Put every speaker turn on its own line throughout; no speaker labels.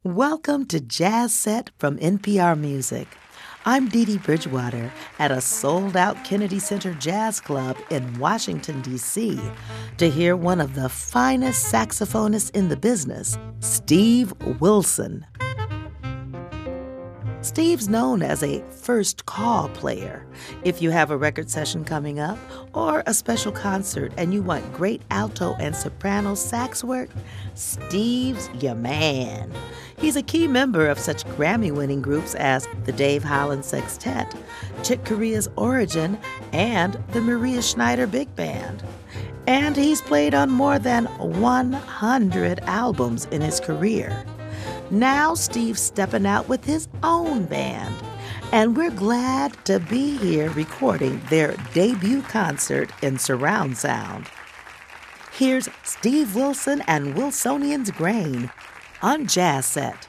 Welcome to Jazz Set from NPR Music. I'm Dee Dee Bridgewater at a sold-out Kennedy Center Jazz Club in Washington, D.C. to hear one of the finest saxophonists in the business, Steve Wilson. Steve's known as a first call player. If you have a record session coming up or a special concert and you want great alto and soprano sax work, Steve's your man. He's a key member of such Grammy-winning groups as the Dave Holland Sextet, Chick Corea's Origin, and the Maria Schneider Big Band. And he's played on more than 100 albums in his career. Now Steve's stepping out with his own band, and we're glad to be here recording their debut concert in surround sound. Here's Steve Wilson and Wilsonian's Grain on Jazz Set.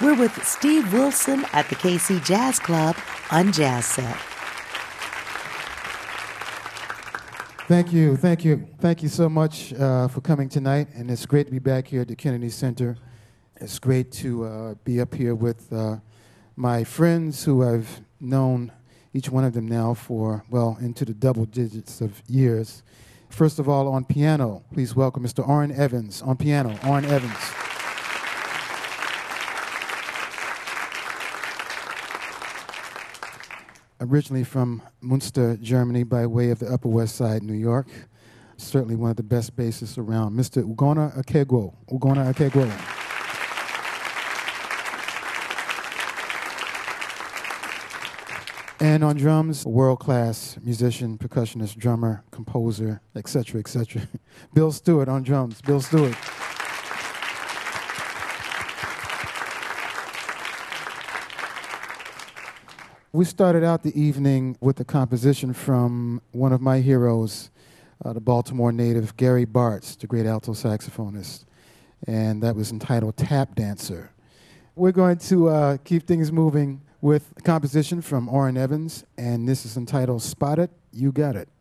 We're with Steve Wilson at the KC Jazz Club on Jazz Set.
Thank you, thank you. Thank you so much for coming tonight, and it's great to be back here at the Kennedy Center. It's great to be up here with my friends who I've known, each one of them now for, well, into the double digits of years. First of all, on piano, please welcome Mr. Orrin Evans. On piano, Orrin Evans. Originally from Münster, Germany, by way of the Upper West Side, New York. Certainly one of the best bassists around, Mr. Ugonna Akegwo. Ugonna Akegwo. And on drums, a world-class musician, percussionist, drummer, composer, etc., etc. Bill Stewart on drums. Bill Stewart. We started out the evening with a composition from one of my heroes, the Baltimore native Gary Bartz, the great alto saxophonist, and that was entitled Tap Dancer. We're going to keep things moving with a composition from Orrin Evans, and this is entitled Spot It, You Got It.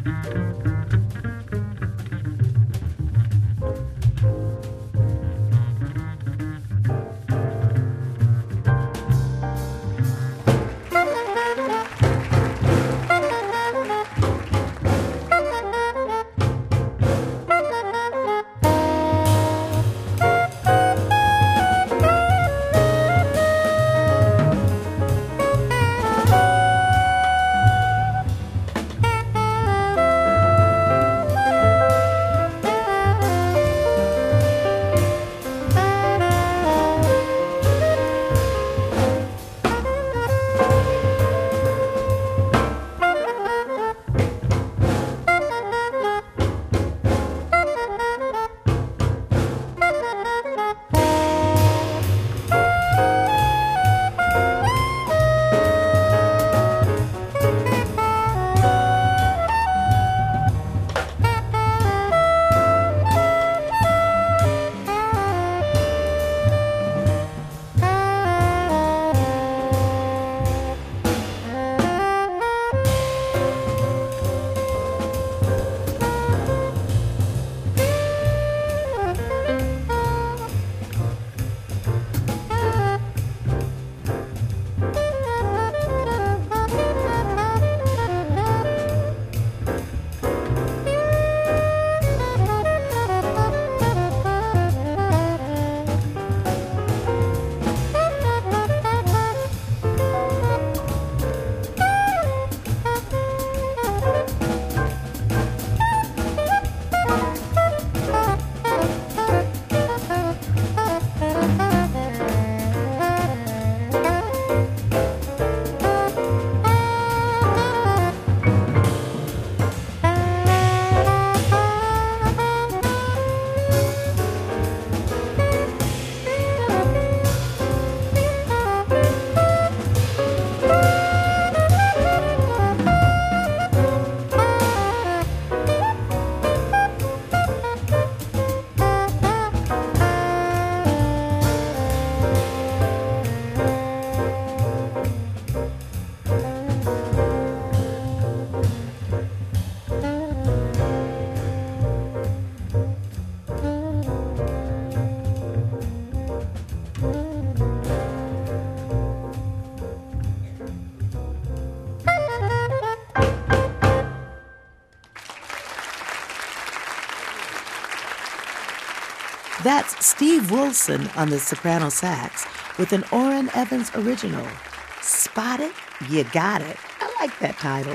That's Steve Wilson on the soprano sax with an Orrin Evans original. Spot it, you got it. I like that title.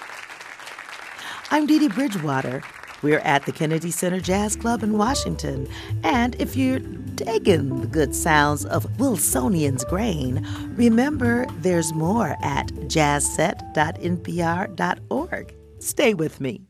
I'm Dee Dee Bridgewater. We're at the Kennedy Center Jazz Club in Washington. And if you're digging the good sounds of Wilsonian's grain, remember there's more at jazzset.npr.org. Stay with me.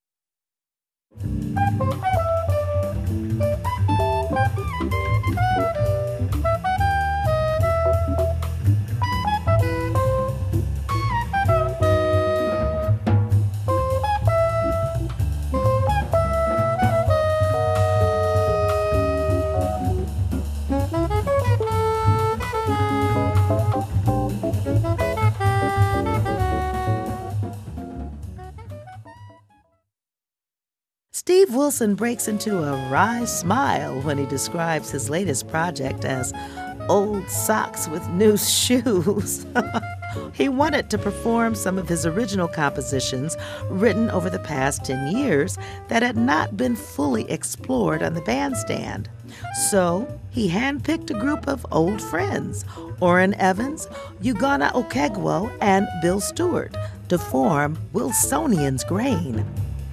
Steve Wilson breaks into a wry smile when he describes his latest project as old socks with new shoes. He wanted to perform some of his original compositions written over the past 10 years that had not been fully explored on the bandstand. So he handpicked a group of old friends, Orrin Evans, Ugonna Okegwo, and Bill Stewart, to form Wilsonian's Grain.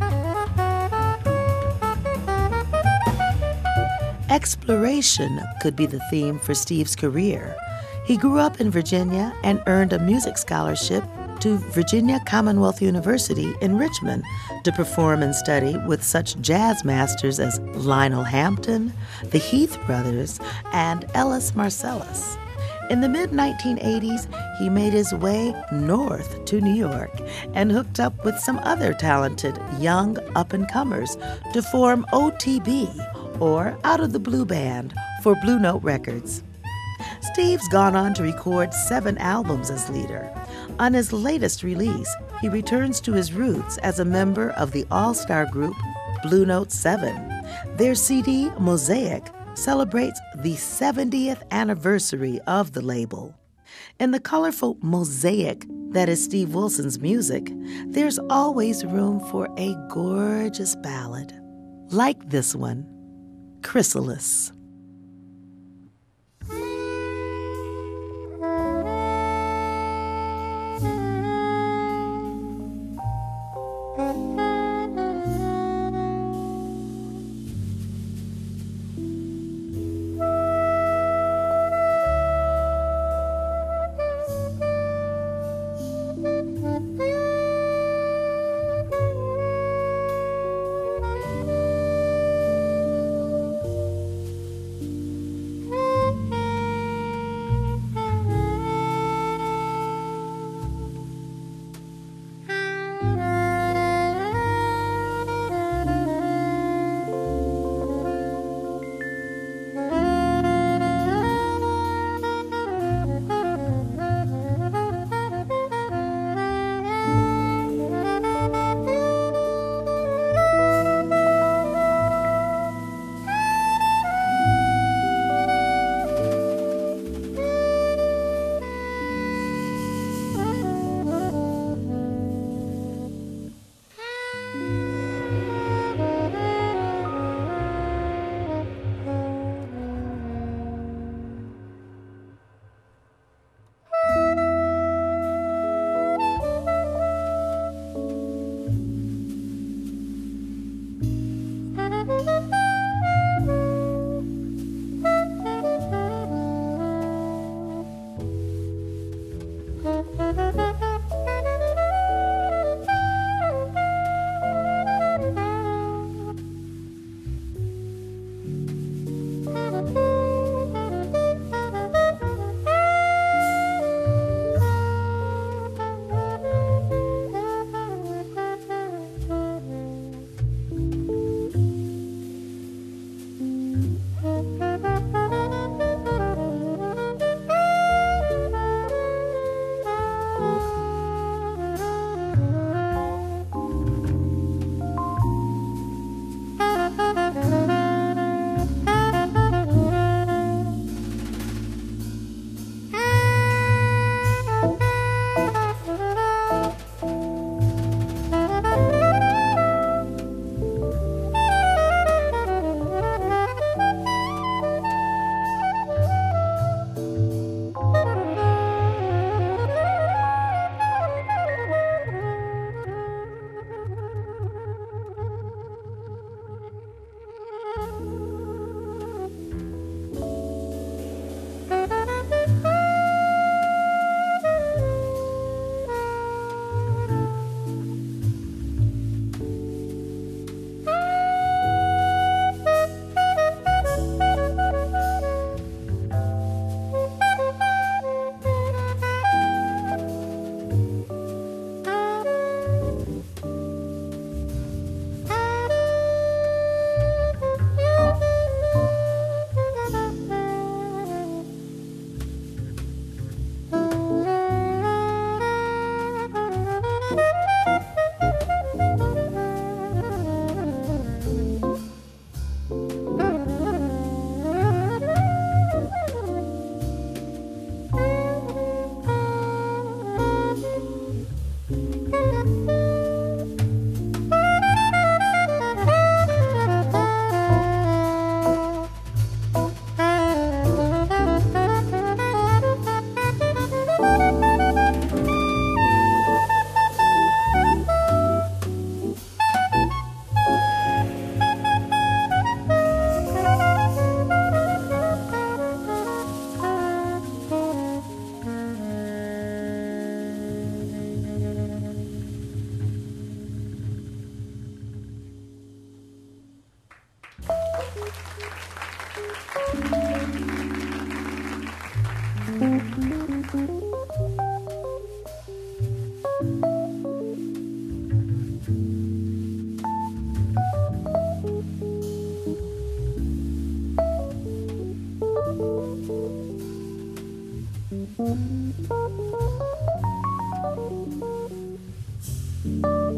Exploration could be the theme for Steve's career. He grew up in Virginia and earned a music scholarship to Virginia Commonwealth University in Richmond to perform and study with such jazz masters as Lionel Hampton, the Heath Brothers, and Ellis Marsalis. In the mid-1980s, he made his way north to New York and hooked up with some other talented young up-and-comers to form OTB, or Out of the Blue Band, for Blue Note Records. Steve's gone on to record 7 albums as leader. On his latest release, he returns to his roots as a member of the all-star group Blue Note 7. Their CD, Mosaic, celebrates the 70th anniversary of the label. In the colorful mosaic that is Steve Wilson's music, there's always room for a gorgeous ballad, like this one, Chrysalis.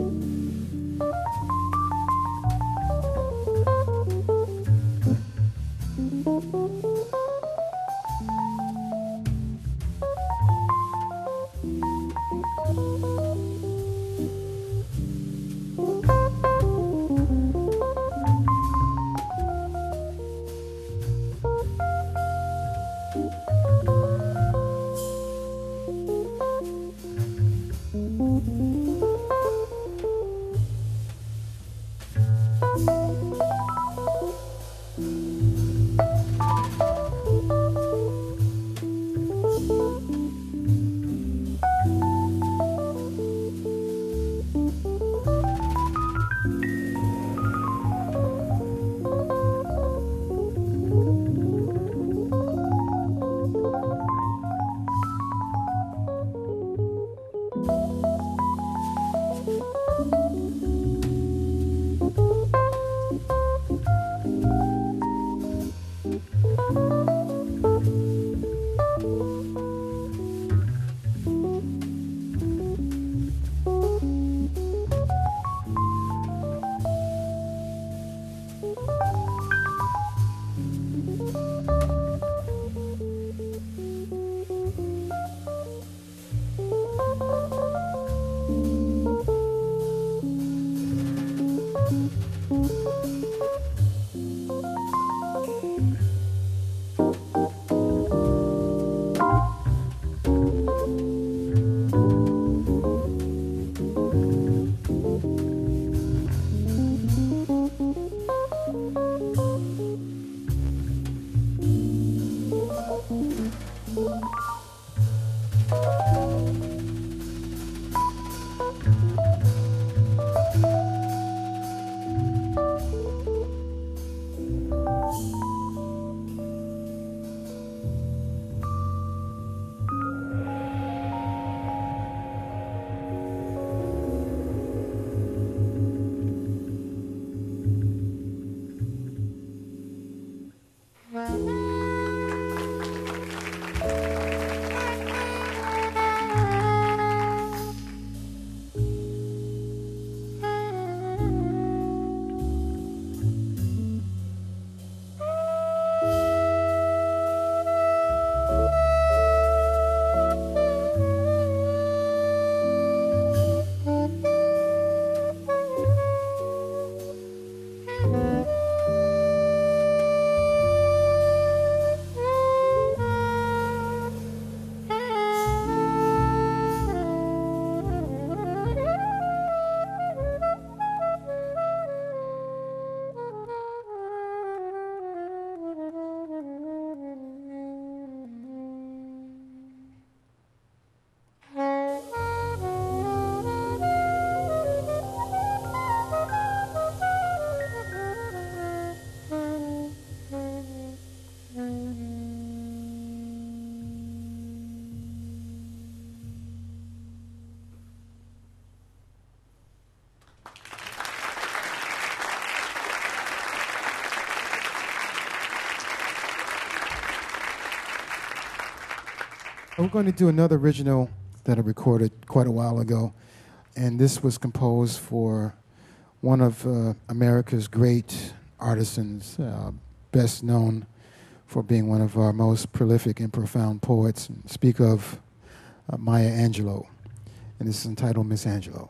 We're going to do another original that I recorded quite a while ago, and this was composed for one of America's great artisans, best known for being one of our most prolific and profound poets. Speak of Maya Angelou, and this is entitled Miss Angelou.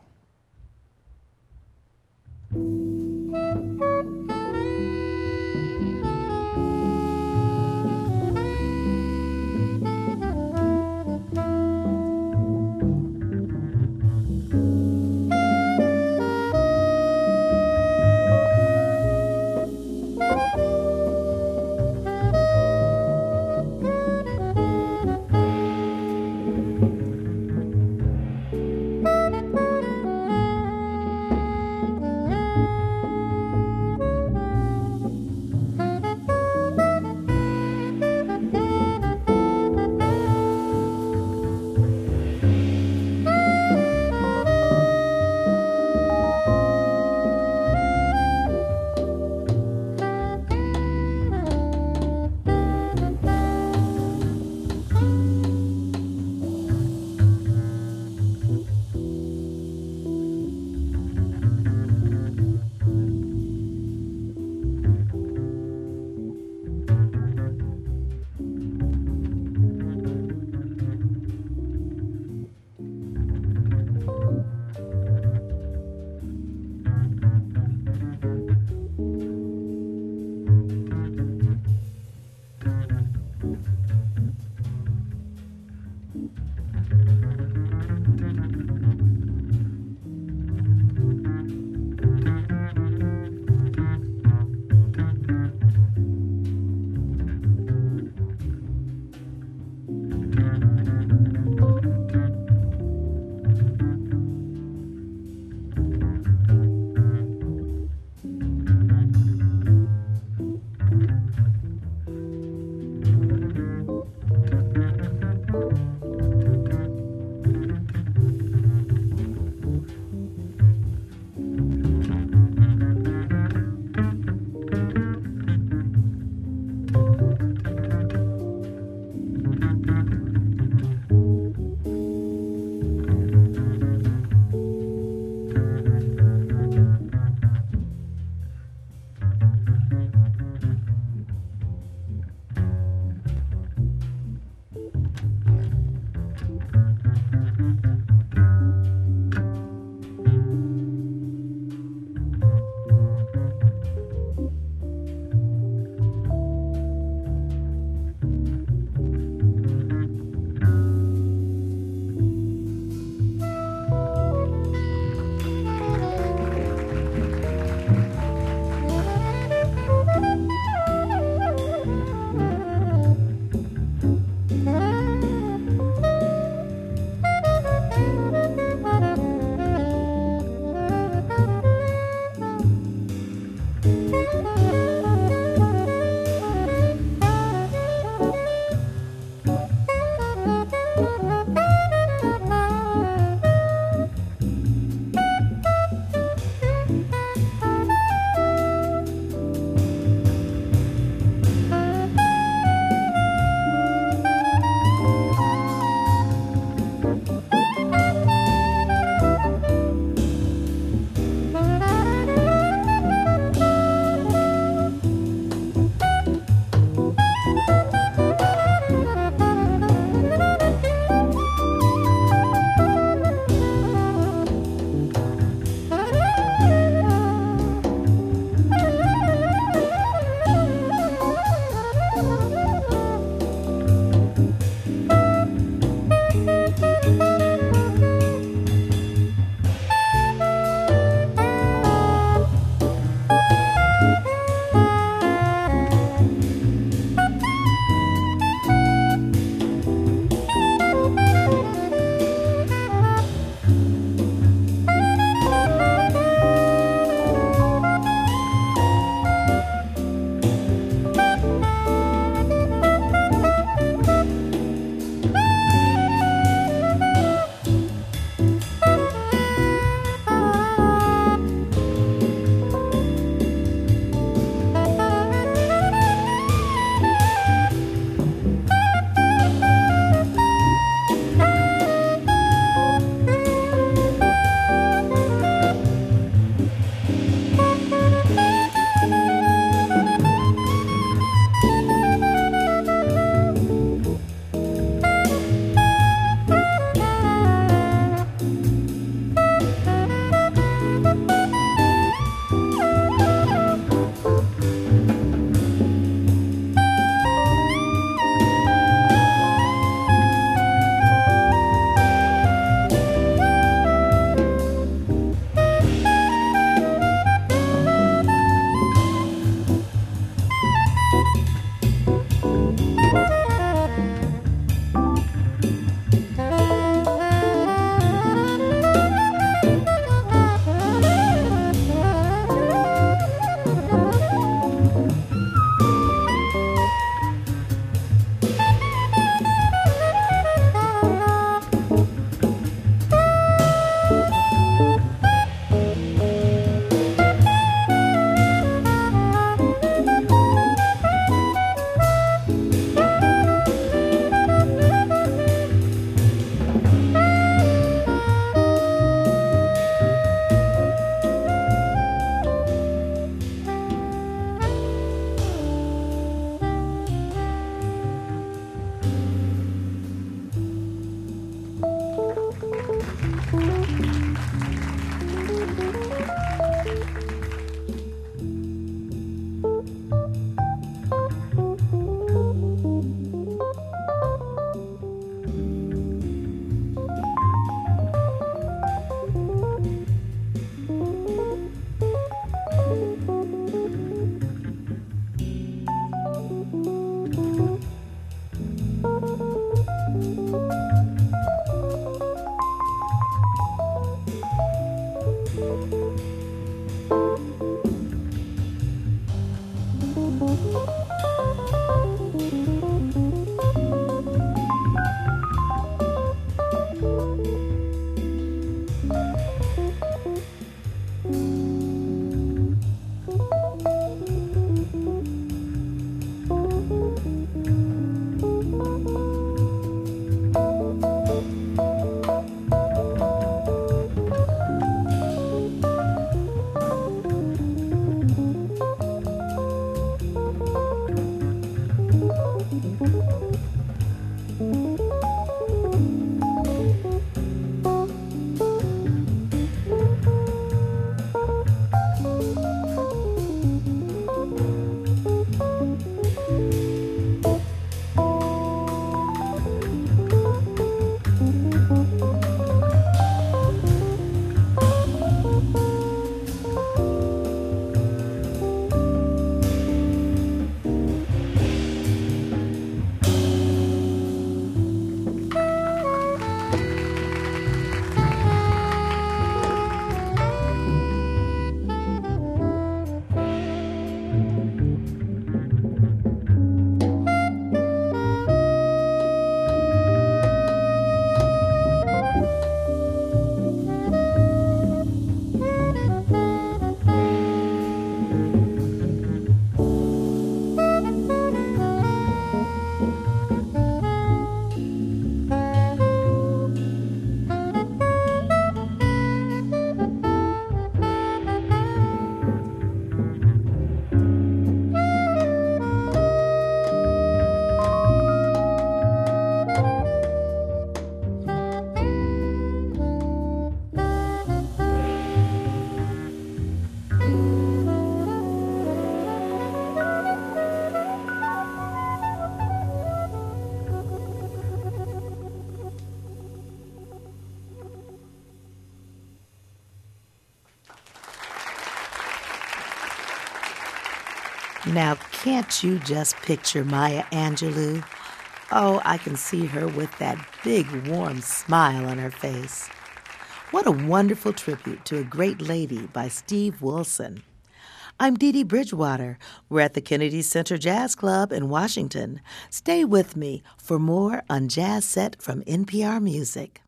Now, can't you just picture Maya Angelou? Oh, I can see her with that big, warm smile on her face. What a wonderful tribute to a great lady by Steve Wilson. I'm Dee Dee Bridgewater. We're at the Kennedy Center Jazz Club in Washington. Stay with me for more on Jazz Set from NPR Music.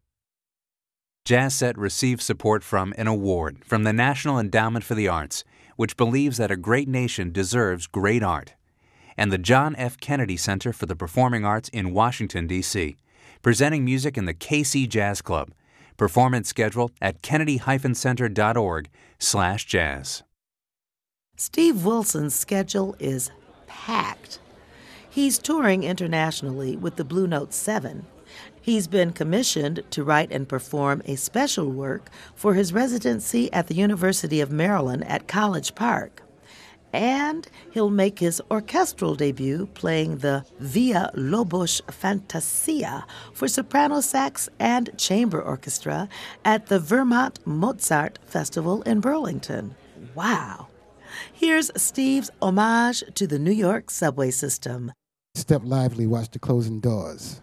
Jazz Set receives support from an award from the National Endowment for the Arts, which believes that a great nation deserves great art, and the John F. Kennedy Center for the Performing Arts in Washington, D.C., presenting music in the KC Jazz Club. Performance schedule at kennedy-center.org/jazz.
Steve Wilson's schedule is packed. He's touring internationally with the Blue Note 7. He's been commissioned to write and perform a special work for his residency at the University of Maryland at College Park. And he'll make his orchestral debut playing the Villa Lobos Fantasia for soprano sax and chamber orchestra at the Vermont Mozart Festival in Burlington. Wow! Here's Steve's homage to the New York subway system.
Step lively, watch the closing doors.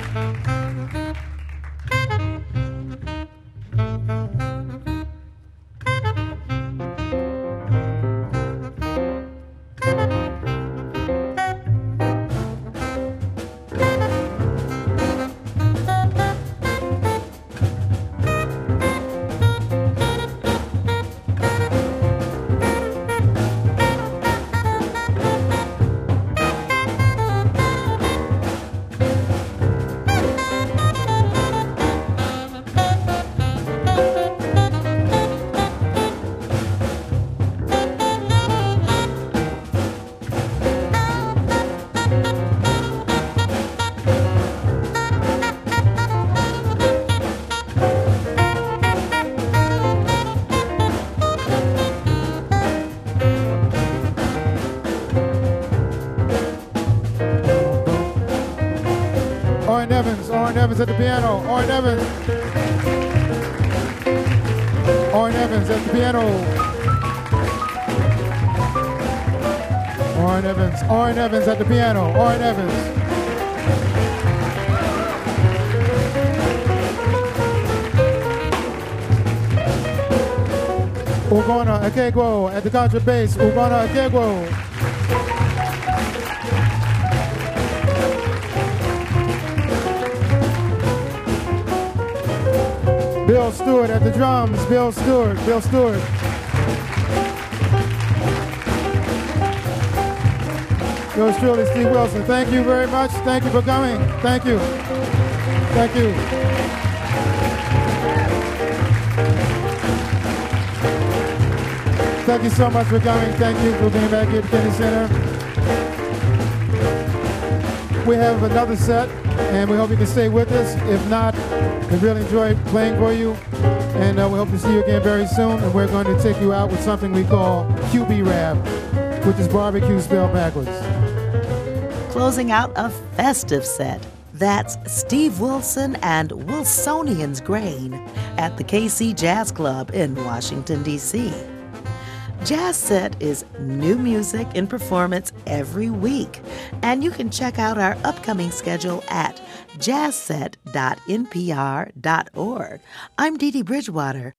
Orrin Evans at the piano. Orrin Evans. Orrin Evans at the piano. Orrin Evans. Orrin Evans at the piano. Orrin Evans. Ugonna Akegwo at the contrabass. Ugonna Akegwo. Bill Stewart at the drums. Bill Stewart. Bill Stewart. Yours truly, Steve Wilson. Thank you very much. Thank you for coming. Thank you. Thank you. Thank you so much for coming. Thank you for being back here at the Kennedy Center. We have another set, and we hope you can stay with us. If not, we really enjoyed playing for you, and we hope to see you again very soon. And we're going to take you out with something we call QB Rap, which is barbecue spelled backwards.
Closing out a festive set. That's Steve Wilson and Wilsonian's Grain at the KC Jazz Club in Washington, D.C. Jazz Set is new music in performance every week, and you can check out our upcoming schedule at jazzset.npr.org. I'm Dee Dee Bridgewater.